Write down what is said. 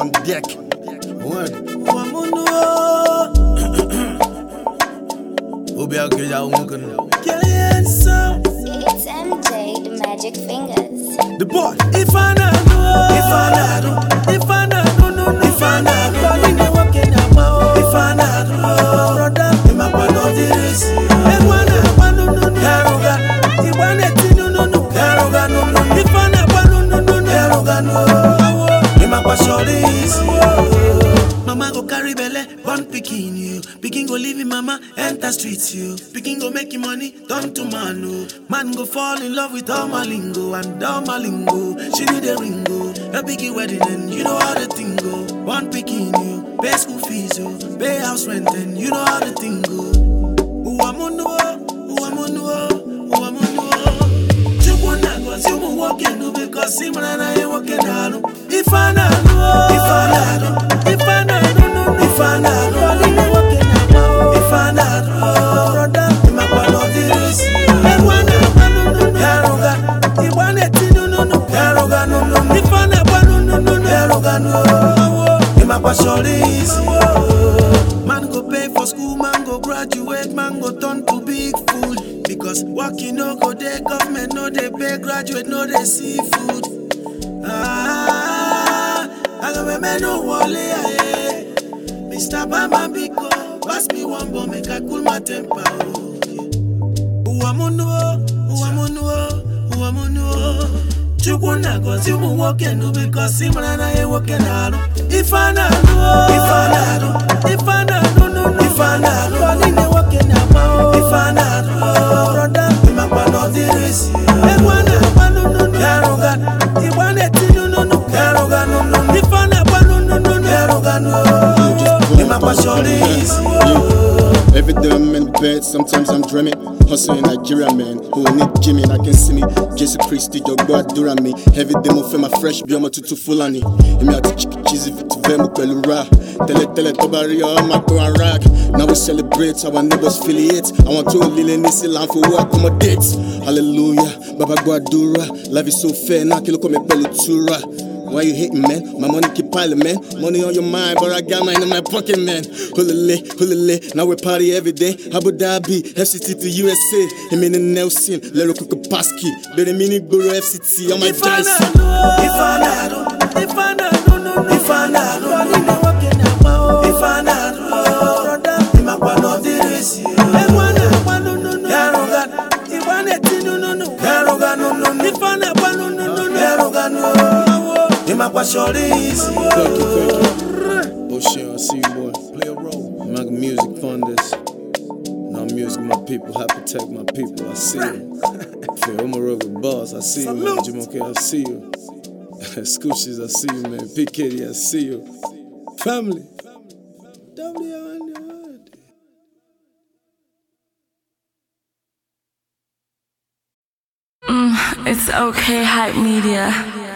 on deck. Word. It's MJ, the Magic Fingers. The boy. If I know, if I know, if I know, if I know, if I know, brother, I'm a part of this. Mama go carry belle, born pikin you. Pikin go leave him mama, enter streets you. Pikin go make him money, turn to man oh. Man go fall in love with all my lingo and all my lingo. She need a ringo, a biggie wedding and you know how the thing go. Born pikin you, pay school fees you, pay house rent and you know how the thing go. Who I'm on who I'm on who I'm on Chukwana go see me walking no because Simon and I ain't walking down. If I know, if I know, if I know, if I know, if I know, brother, I'm a part of this. Man go pay for school, man go graduate, man go turn to big fool. Because working no go there, government no they pay, graduate no they see food. I got my man no wally, Mr. Bama Biko, pass me one bomb, make I cool my temper. Who I'm on who I'm on who I'm on Chukwana go see me walking no because Simon and I ain't walking out. If I know, if I know, if I know, if I know, if I know, brother, I'm a part of this. Every day I'm in bed, sometimes I'm dreaming. Hustling in Nigeria, man. Who need Jimmy? I can see me. Jesus Christ, your God, do me. Every day, my fame, my fresh, be my tutu fulani. Me out to cheesy, to them, Pelura. Tele, Tobari, my go and rock. Now we celebrate our neighbors, affiliates. I want to live in this land for what accommodates. Hallelujah, Baba Guadura. Life is so fair, now kill come pelutura. Why you hating, man? My money keep piling, man. Money on your mind, but I got mine in my pocket, man. Hulele, now we party every day. Abu Dhabi, FCT to USA. Emini Nelson, Lero Kukupaski. Bere mini Guru FCT on my dice. If I know, if I know, if I know, brother, I'm a part of this. Thank you. O'Shea, I see you, boy. Play a role. I'm making music on this. Now music, my people. I protect my people. I see you. Feel Omaroga Boss, I see you, man. Jimoke, I see you. Scooches, I see you, man. P. Kitty, I see you. Family. It's okay, Hype Media.